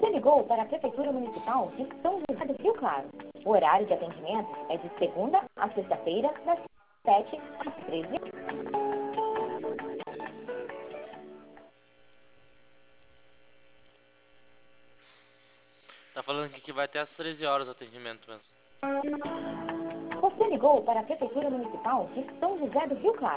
ligou para a Prefeitura Municipal de São José do Rio Claro. O horário de atendimento é de segunda a sexta-feira, das 7 às 13. Tá falando aqui que vai até às 13 horas o atendimento mesmo. Você ligou para a Prefeitura Municipal de São José do Rio Claro.